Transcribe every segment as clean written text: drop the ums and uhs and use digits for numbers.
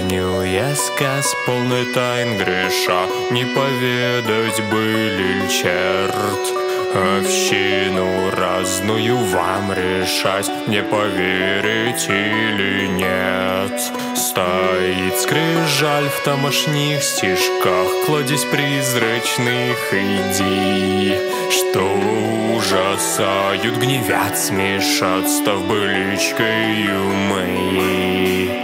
хранил я сказ, полный тайн греша, не поведать быль черт. Общину разную вам решать, не поверить или нет. Стоит скрижаль в тамошних стишках, кладезь призрачных идей, что ужасают, гневят, смешат, став быличкою моей.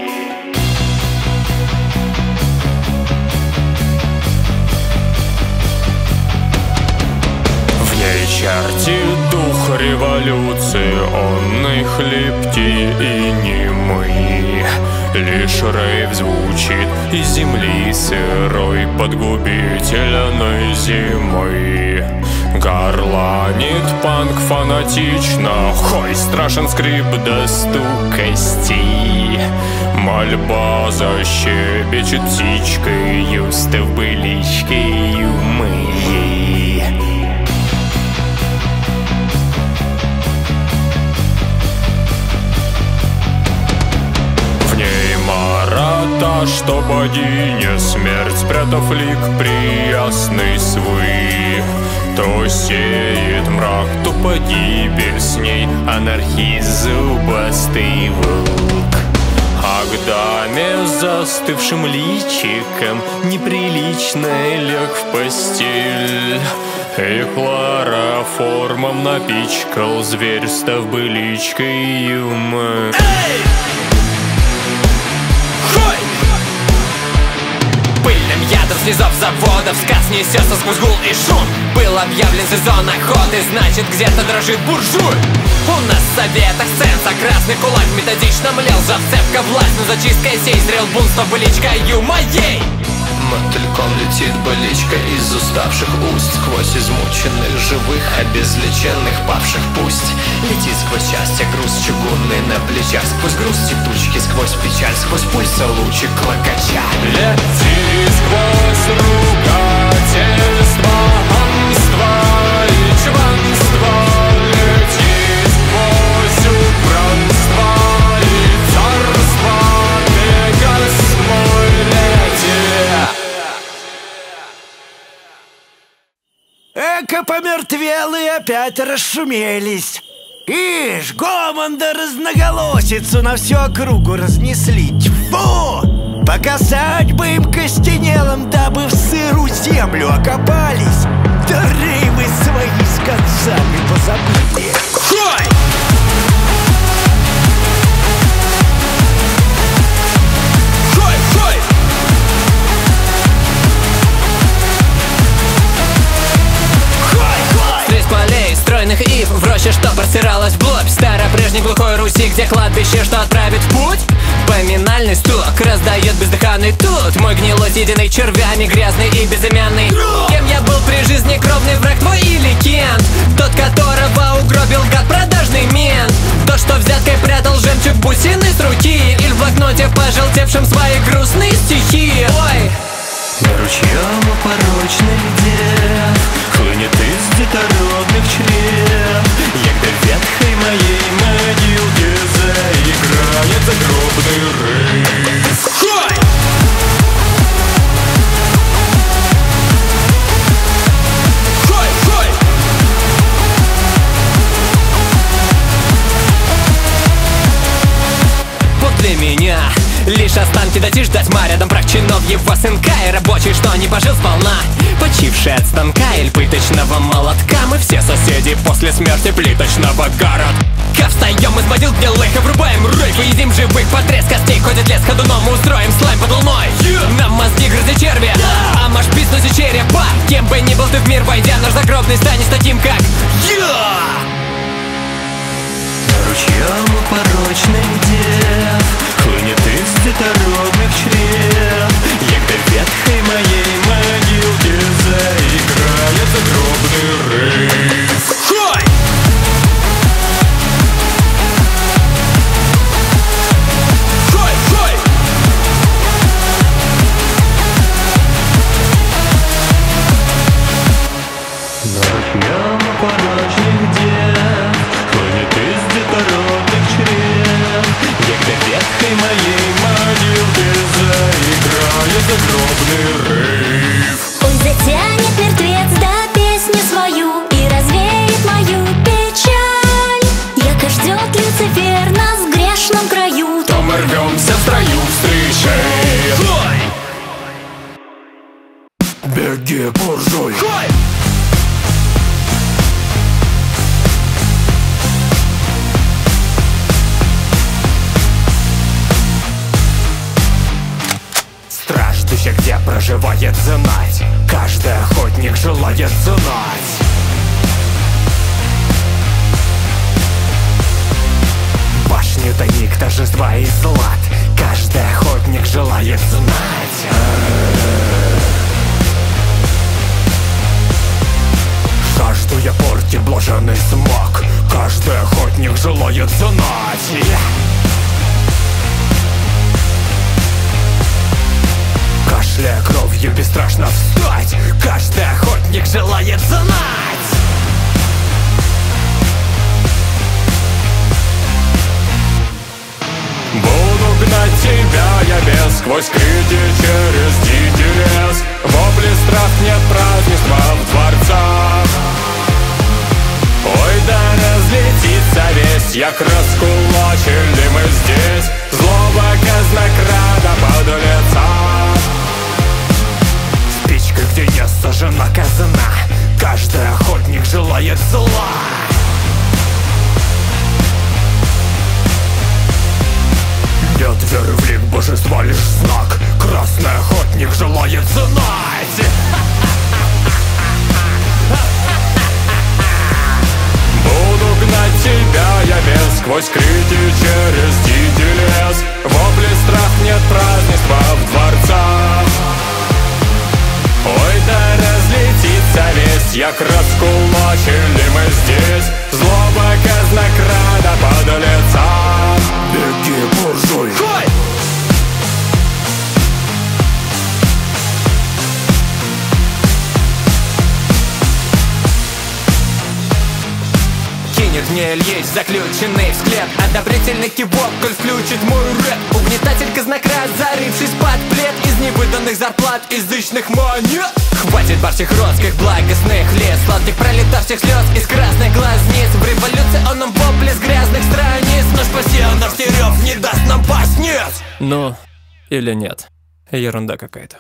Чертит дух революции, он и хлебкий и немый. Лишь рейв звучит из земли сырой под губительной зимой. Горланит панк фанатично, хой, страшен скрип до стук костей. Мольба защебечет птичкою, став быличкою моей. Что богиня смерть, спрятав лик приясный свой, то сеет мрак, то погибель с ней, анархист зубастый волк. А к даме с застывшим личиком неприлично лег в постель, и хлороформом напичкал зверь, став быличкою моей. Снизов заводов сказ несется сквозь гул и шум. Был объявлен сезон охоты, значит где-то дрожит буржуй. У нас в советах сенса красный кулак методично млел. Зацепка власть, но зачисткой сей зрел бунство быличкою моей. Мотыльком летит быличка из уставших уст, сквозь измученных живых, обезличенных павших пусть летит сквозь счастье груз чугунный на плечах, сквозь грусть и тучки, сквозь печаль, сквозь пульса лучик клокоча. Лети сквозь ругательства, хамства и чванства, лети сквозь убранство и царство, Пегас мой, лети. Эко помертвелые опять расшумелись. Ишь, гомон да разноголосицу на всю округу разнесли. Тьфу! Показать бы им костенелым, дабы в сырую землю окопались. Да рейвы свои с концами позабыли. Хой! Стройных ив в роще, что простиралась вглубь старопрежней глухой Руси, где кладбище, что отправит в путь. Поминальный стук раздает бездыханный тут. Мой гнилой, съеденный червями, грязный и безымянный. Кем я был при жизни, кровный враг твой или Кент? Тот, которого угробил гад, продажный мент. Тот, что взяткой прятал жемчуг бусины с руки, или в блокноте пожелтевшем свои грустные стихи. Ой! На ручьям у порочных дев хлынет из детородных чрев. Егда ветхой моей могилке заиграет загробный рейв. Хой! Хой, хой! Подле меня лишь останки дойти ждать тьма. Рядом прах чинов его сынка и рабочий, что не пожил сполна, почивший от станка или пыточного молотка. Мы все соседи после смерти плиточного городка. Встаем из могил гнилых и врубаем рейв. Едим живых под треск костей, ходит лес ходуном. Мы устроим слайм под луной. Нам мозги грызли черви, а маш писнуть черепа. Кем бы ни был ты в мир войдя, наш загробный станет таким, как Ручьям у порочных дев хлынет из детородных чрев. Егда ветхой моей могилке заиграет загробный рейв. Хой! Хой, хой! На ручьям у порочных дев Беги, буржуй! Страждущий, где проживает знать, каждый охотник желает знать. Башню тайник торжества и злат, каждый охотник желает знать. Жаждуя порти блаженный смог, каждый охотник желает знать. Кашляя кровью бесстрашно встать, каждый охотник желает знать. Буду гнать тебя я без, сквозь крики через дикий лес. Вопли страх, нет празднества в дворцах. Ой, да разлетится весь, як раскулачили мы здесь. Злого казнокрада подлеца. Спичка, где я сожжена казна, каждый охотник желает зла. Нет веры в лик божества, лишь знак, красный охотник желает знать. Буду гнать тебя я без, сквозь крики через дикий лес. Вопли страх, нет празднества в дворцах. Ой, да разлетится весь, як раскулачили мы здесь. Злоба казнокрада подлеца. Беги, буржуй! Кинет мне лечь, заключенный в склеп. Одобрительный кивок, коль включит мой рэп. Угнетатель казнократ, зарывшись под плед. Из невыданных зарплат, язычных монет. Хватит барчих родских, благостных лет, сладких пролетавших слез из красных глазниц. В революционном вопле с грязных страниц наш посел, наш Терев не даст нам паснец. Ну, или нет. Ерунда какая-то.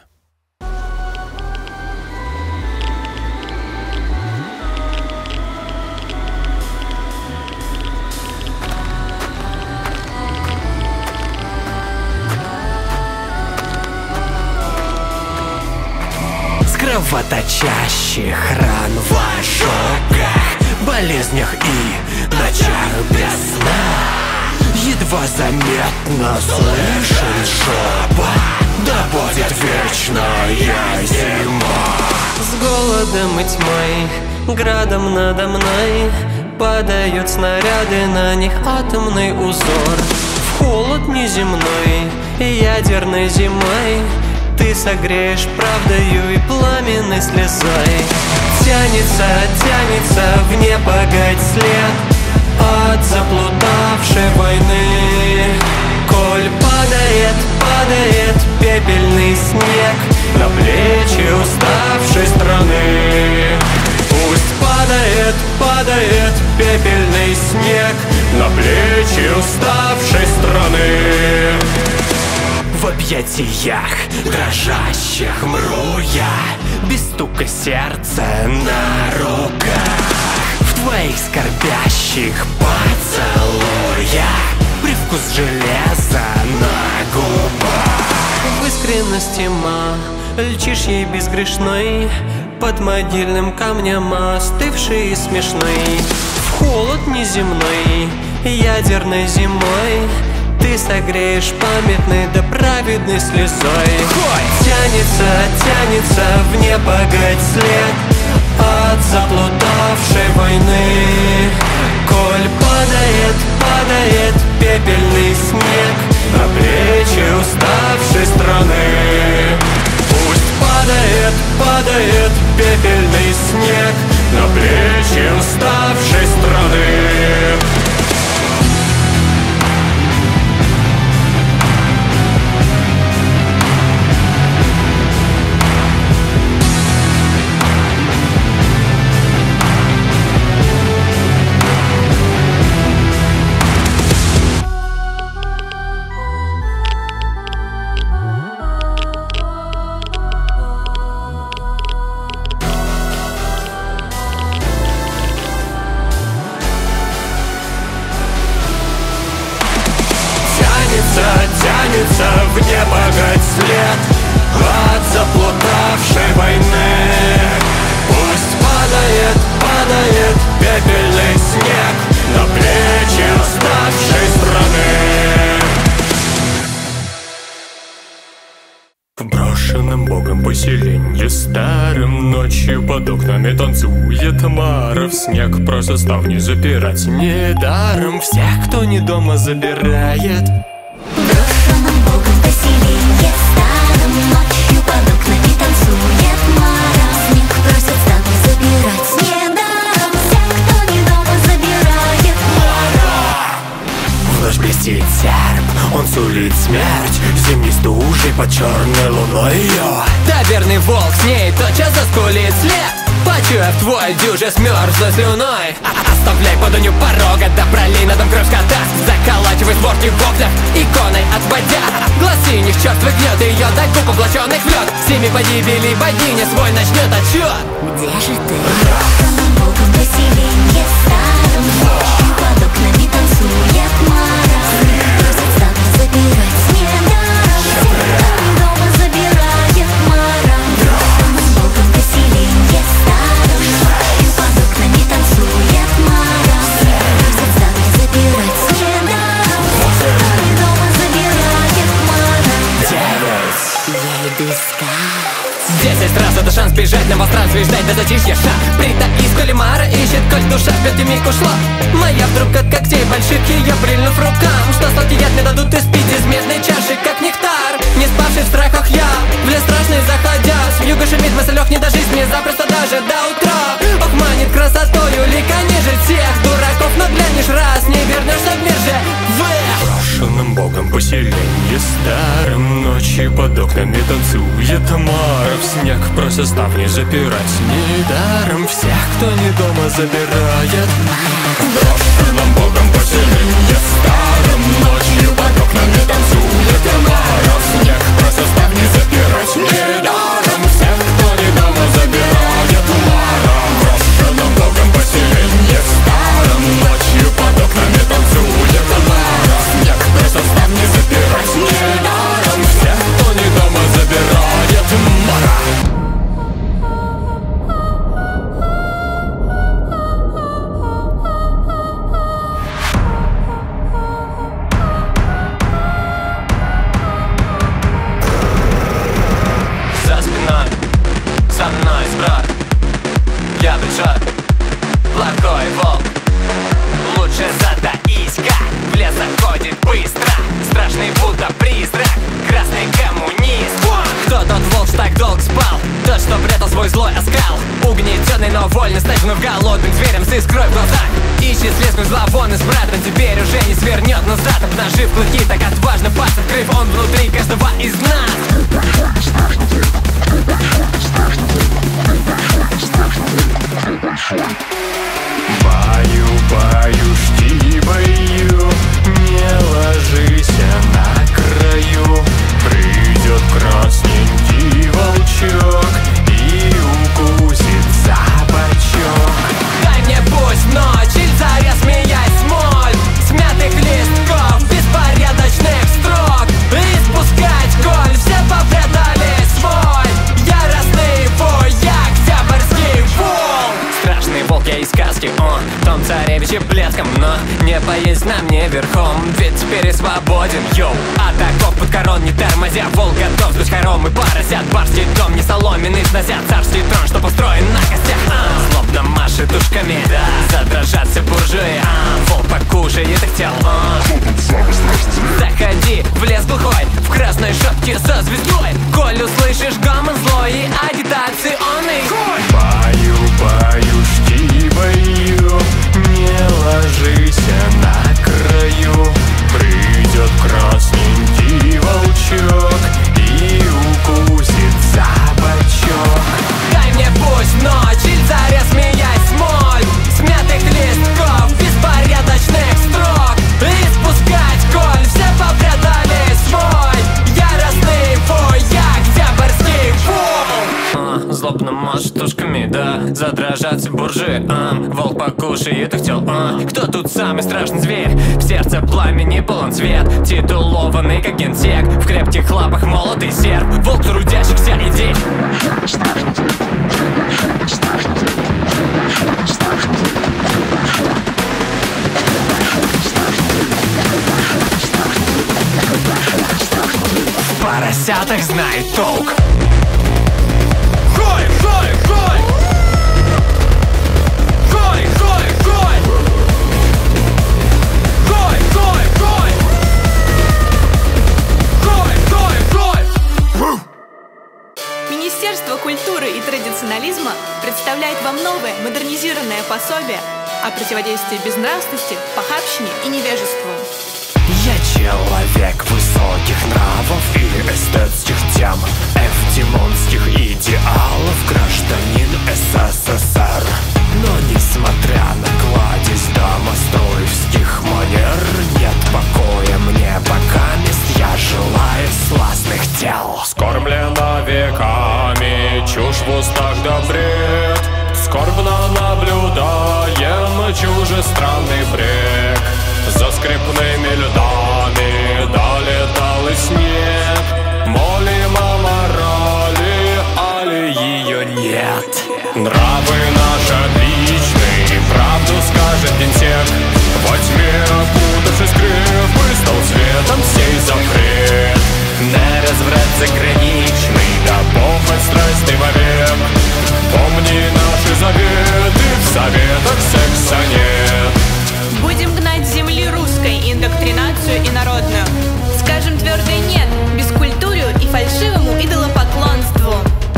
Кровоточащих ран в ожогах, болезнях и ночах без сна. Едва заметно слышен шепот, да будет вечная зима. С голодом и тьмой, градом надо мной, падают снаряды, на них атомный узор. В холод неземной, ядерной зимой ты согреешь правдою и пламенной слезой. Тянется, тянется в непогодь след от заплутавшей войны. Коль падает, падает пепельный снег на плечи уставшей страны. Пусть падает, падает пепельный снег на плечи уставшей страны. В объятиях дрожащих мру я, без стука сердца на руках. В твоих скорбящих поцелуях привкус железа на губах. В искренности ма, льчишь ей безгрешной, под могильным камнем остывший и смешной. В холод неземной, ядерной зимой ты согреешь памятной да праведной слезой. Тянется, тянется в непогодь след от заплутавшей войны. Коль падает, падает пепельный снег на плечи уставшей страны. Пусть падает, падает пепельный снег на плечи уставшей страны. стремится в непогадь след от заплутавшей войны. Пусть падает, падает пепельный снег на плечи уставшей страны. В брошенном богом поселенье старым ночью под окнами танцует Мара. В снег просто ставни запирать недаром всех, кто не дома, забирает. В брошенном богом поселенье старым ночью под окнами танцует Мара. В снег просят ставни забирать недаром всех, кто не дома, забирает Мара. В ночь блестит серп, он сулит смерть зимней стужей под черной луной. Таверный волк с ней тотчас заскулит след, почуяв твой дюже смерзлой слюной. Оставляй подонью порога, да пролей на дом кровь скота. Заколачивай створки в окнах, иконой отводя глаз синих чертвых гнет ее до губ облаченных в лед. Всеми погибели богиня свой начнет отчет. Где же ты? В брошенном богом поселенье старым ночью под окнами танцует Мара. Просят ставни забирать недаром всех, кто не дома, забирает Мара. В брошенном богом поселенье старым ночью под окнами танцует Мара. Просят ставни забирать недаром всех, кто не дома, забирает Мара. 9. Я иду искать. 10 раз это шанс бежать на пространстве и ждать до затишья шаг. Притаись, коли Мара ищет, коль душа в пятый миг ушла. Моя вдруг от когтей больших ее прильнув рукам. Что сладкий яд мне дадут испить из медной чаши, как нектар. Не спавший в страхах я, в лес страшный заходя. С вьюга шумит мысль, не дожить мне запросто даже до утра. Ох, манит красотою, лика ниже всех дураков. Но глянешь раз, не вернешься в мир же. Брошенным богом поселенье старым ночью под окнами танцует Мара. В снег просят ставни запирать недаром всех, кто не дома, забирает. Брошенным богом поселенье старым ночью под окнами танцует Мара. В снег просят ставни запирать недаром всех, кто не дома, забирает Мара. Брошенным богом поселенье старым ночью под окнами танцует Мара. В снег просят ставни запирать недаром всех, кто не дома, забирает Мара. За спиной, за мной сброд. Я пришел, плохой волк. Лучше затаись-ка, в лес заходит быстро. Страшный будто призрак, красный коммунист. Кто тот волк, что так долго спал? Тот, что прятал свой злой оскал. Угнетенный, но вольно стать голодным зверем с искрой в глазах. Ищет слез сквозь зловон из брата. Теперь уже не свернет назад, обнажив клыки, так отважно пасть открыв он внутри каждого из нас. Баю, баю, штибаю, не ложись на краю. Придет красненький волчок и укусит за бочок. Дай мне пусть ночь, или заря, смеясь, смоль смятых листков, беспорядочных строк. И спускать, коль все попрятали свой яростный вой, я октябрьский волк. Страшный волк я из сказки, он том царевиче блеском. Но не поесть на мне верхом, ведь теперь я свободен, йоу. Атаков под корон не тормозя, волк готов сдуть хором и поросят. Барский дом не соломенный сносят, царский трон, что построен на костях. Злобно машет ушками, задрожат все буржуи. Волк покушает их тел. Заходи в лес глухой, в красной шапке со звездой. Коль услышишь гомон злой и агитационный. Баю, баю, штибаю, не ложись на краю. Придет красненький волчок и укусит за бочок. Дай мне пусть ночь, или заря, смеясь, смоль смятых листков, беспорядочных строк. И спускать, коль все попрятали свой яростный вой, я октябрьский волк. Кто тут самый страшный зверь? В сердце пламени полон цвет, титулованный как генсек, в крепких лапах молотый серп, волк трудящихся идей. В поросятах знает толк. Гой, гой, гой! Гой, гой, гой! Гой, гой, гой! Гой, гой, гой! Министерство культуры и традиционализма представляет вам новое модернизированное пособие о противодействии безнравственности, похабщине и невежеству. Я человек высоких нравов и эстетских тем, эвдемонских идеалов, гражданин СССР. Но несмотря на кладезь домостроевских манер, нет покоя мне покамест, я желаю сластных дел. Скормлена веками чушь в устах да бред, скорбно наблюдаем чужестранный брег. За скрипными льдами долетал и снег, молим о морали, али ее нет. Нравы наши отличные, правду скажет генсек. Во тьме окутавшись скрепы, стал светом сей запрет. На разврат заграничный, Да похоть страсти вовек. Помни наши заветы, в советах секса нет. Будем гнать с земли русской индоктринацию инородную. Скажем твердое «нет» бескультурию и фальшивому идолопоклонству.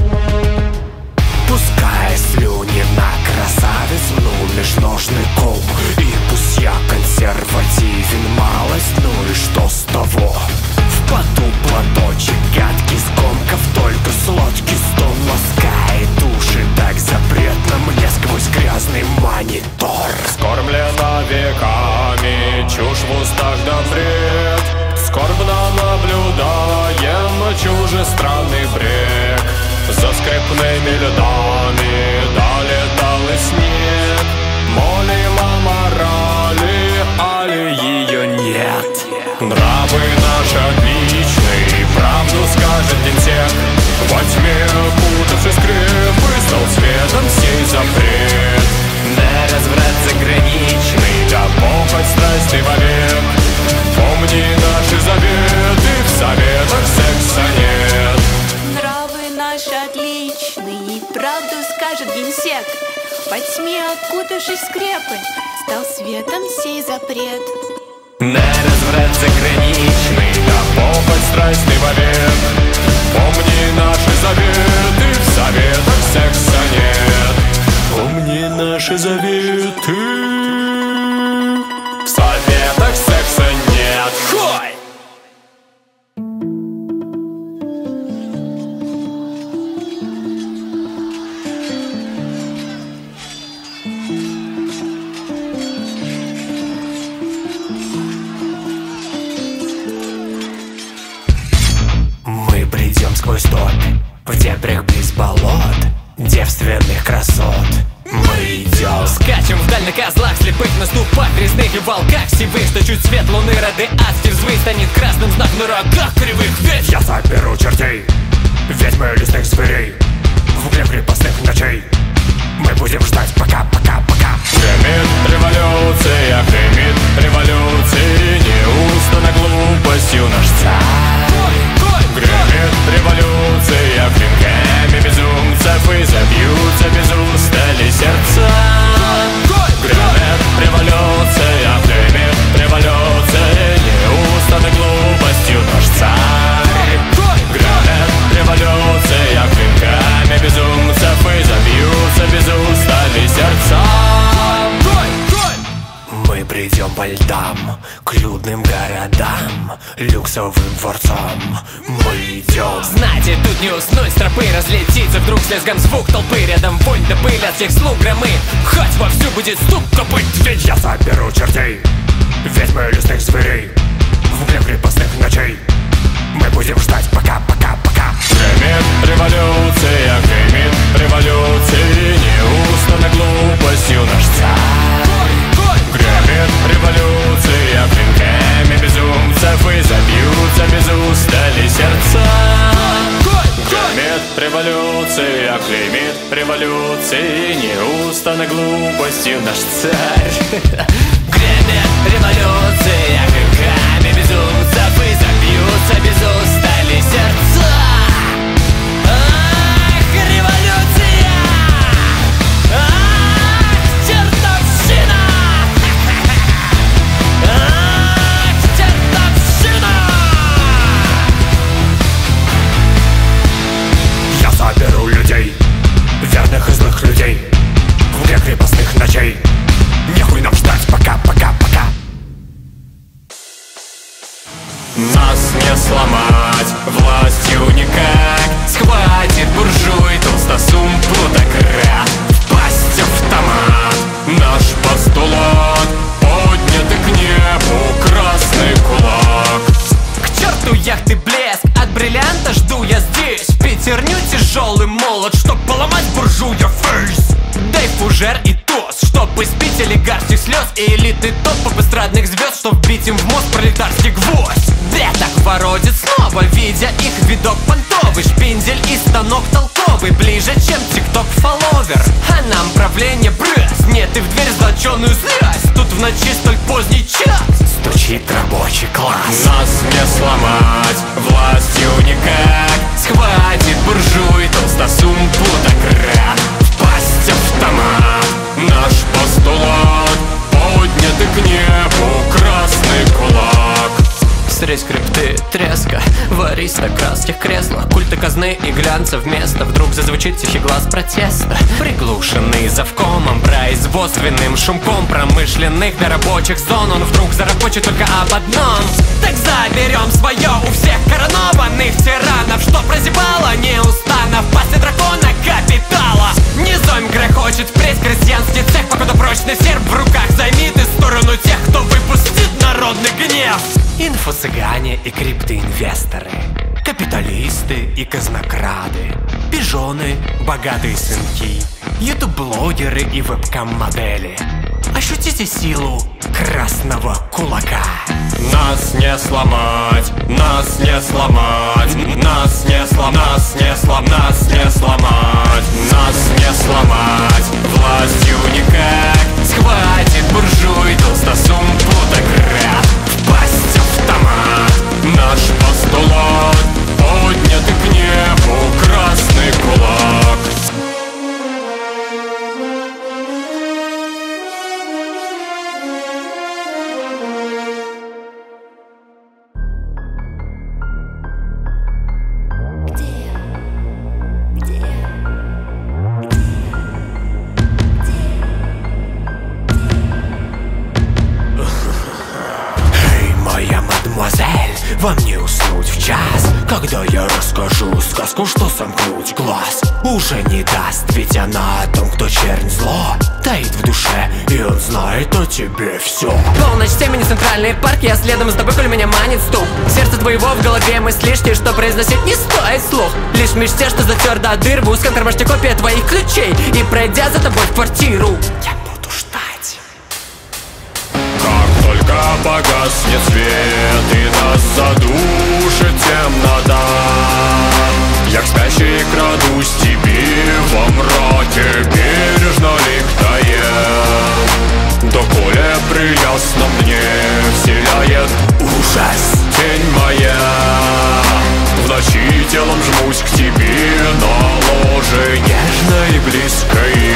Пускай слюни на красавец, ну лишь ножный кол. И пусть я консервативен малость, ну и что с того? В поту платочек гадкий скомков, только сладкий стон ласкает уши. Так запретно мне сквозь грязный монитор. Скормлена веками чушь в устах да бред, скорбно наблюдаем чужестранный брег. За скрипными льдами долетал и снег, молим о морали, али ее нет. Нравы наши отличные, правду скажет генсек. Во тьме окутавшись скрепы, стал светом сей запрет. на разврат заграничный, Да похоть страсти вовек. Помни наши заветы, в советах секса нет. Нравы наши отличные, правду скажет генсек. Во тьме окутавшись скрепы, стал светом сей запрет. на разврат заграничный, Да похоть страсти вовек. Помни наши заветы, в советах секса нет. Помни наши заветы, в советах секса нет. Хой! Мы придем сквозь топь, в дебрях близ болот, девственных красот. Мы идем. скачем вдаль на козлах, слепых на ступах, резных и волках сивых, что чуть свет луны роды адских взвыть станет красным знак на рогах кривых. Ведь Я соберу чертей, ведьмы лесных зверей, в угле крепостных ночей. Мы будем ждать пока. Гремит революция, гремит революция, неустанно глупостью наш царь. Гремит революция, клинками безумцев и забьются без устали сердца. Гремит революция, гремит революция, неустанно глупостью наш царь. Гремит революция, клинками безумцев и забьются без устали сердца. Мы придем по льдам, к людным городам, люксовым дворцам. Мы идем. Знайте, тут не уснуть, с тропы разлетится вдруг с лязгом звук толпы. Рядом вонь да пыль от всех слуг громы, хоть вовсю будет стук копыт. Ведь я соберу чертей, ведьмы лесных зверей, в угле крепостных ночей. Мы будем ждать пока. Гремит революция, гремит революция, неустанно глупостью наш царь. смеется на глупости наш царь. Гремит революция, криками безумцев, и забьются без устали сердца. Ах, революция! Ах, чертовщина! Ах, чертовщина! Я заберу людей, верных и злых людей, в игре крепостных ночей. Нехуй нам ждать, пока. Нас не сломать властью никак. Схватит буржуй толстосум плутократ. Впасть автомат, наш постулат, поднятый к небу красный кулак. К черту яхты блеск, от бриллианта жду я здесь. Пятерню тяжелый молот, чтоб поломать буржуя фейс. Дай фужер и тост, чтоб испить олигарских слез и элиты топов эстрадных звезд, чтоб вбить им в мозг пролетарский гвоздь. Бля, так воротит снова, видя их видок понтовый. Шпиндель и станок толковый, ближе, чем тикток-фолловер. А нам правление брыз, нет и в дверь злоченую злясь. Тут в ночи столь поздний час Стучит рабочий класс. Нас не сломать властью никак. Схватит буржуй толстосум плутократ. Впасть автомат, наш постулат, поднятый к небу красный кулак. Средь крипты, треска в аристократских креслах. Культа казны и глянца вместо. Вдруг зазвучит тихий глаз протеста, приглушенный завкомом, производственным шумком промышленных до рабочих зон. Он вдруг зарапочет только об одном: так заберем свое у всех коронованных тиранов, что прозябало неустанно в пасти дракона капитала. Низом грохочет впредь крестьянский цех, покуда прочный серп в руках займет и сторону тех, кто выпустит народный гнев. Инфо-цыгане и крипто-инвесторы, капиталисты и казнокрады, пижоны, богатые сынки, ютуб-блогеры и вебкам-модели. Ощутите силу красного кулака. Нас не сломать, нас не сломать, нас не сломать, нас не сломать, нас не сломать, нас не сломать властью никак. Схватит буржуй толстосум плутократ. Впасть автомат, наш постулат, поднятый к небу красный кулак. Вам не уснуть в час, когда я расскажу сказку, что сомкнуть глаз уже не даст. Ведь она о том, кто чернь зло таит в душе, и он знает о тебе все. Полночь, темень, центральный парк, я следом с тобой, коль меня манит стук. Сердце твоего в голове мыслишки, что произносить не стоит слух. Лишь в мечте, что затер до дыр, в узком кармашке копия твоих ключей. И пройдя за тобой в квартиру, я буду ждать. Как только погаснет свет и нас задушит темнота, я к спящей крадусь тебе во мраке, бережно лихтая. Доколе приясно мне вселяет ужас тень моя. В ночи телом жмусь к тебе на ложе нежно и близкое.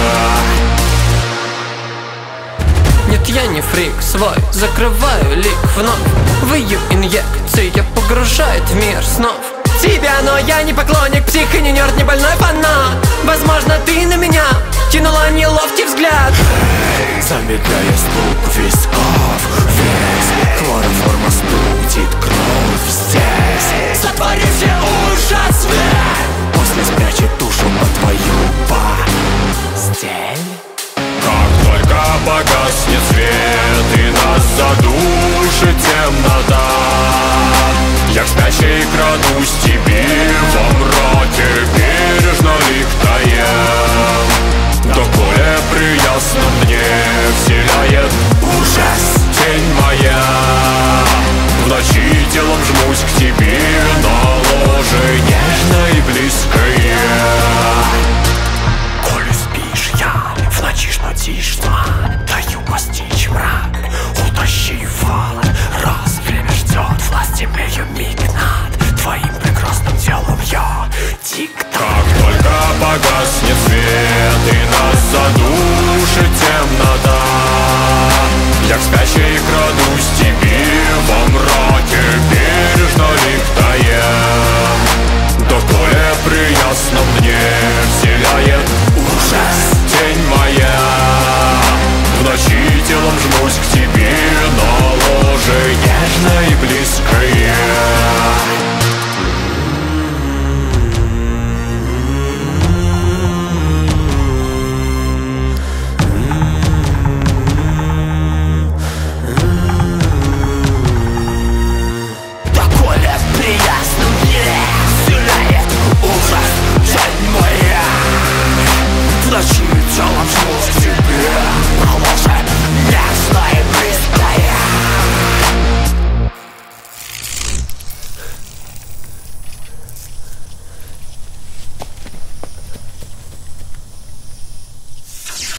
Нет, я не фрик свой, закрываю лик вновь. Выю инъекции, я погружает в мир снов. Тебя, но я не поклонник, псих и не нерд, не больной фанат. Возможно, ты на меня кинула неловкий взгляд. Замедляя стук висков, весь хлороформа студит кровь здесь. Сотвори все ужас, после спрячет душу под твою постель. Как только погаснет свет и нас задушит темнота, я к спящей крадусь